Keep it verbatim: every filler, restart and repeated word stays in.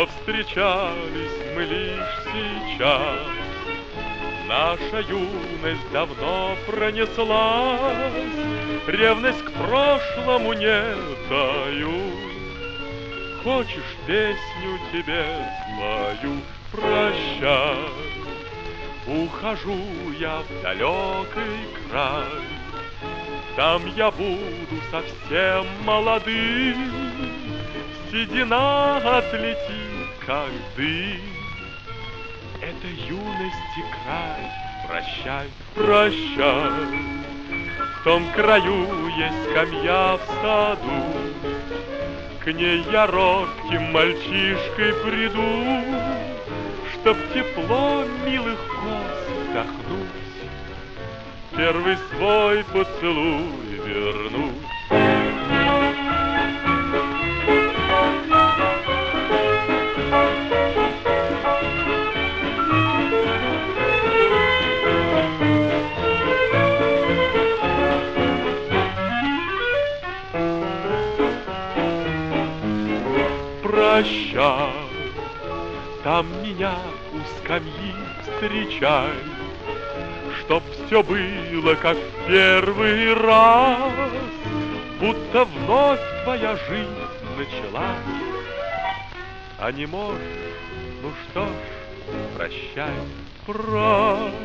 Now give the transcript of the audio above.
Повстречались мы лишь сейчас. Наша юность давно пронеслась, ревность к прошлому не таю. Хочешь, песню тебе свою прощай? Ухожу я в далекий край, там я буду совсем молодым, седина отлетит, как дым. Это юности край, прощай, прощай. В том краю есть скамья в саду, к ней я робким мальчишкой приду, чтоб тепло милых коз вдохнуть, первый свой поцелуй вернуть. Прощай, там меня у скамьи встречай, чтоб все было, как в первый раз, будто вновь твоя жизнь началась. А не можешь, ну что ж, прощай, прощай.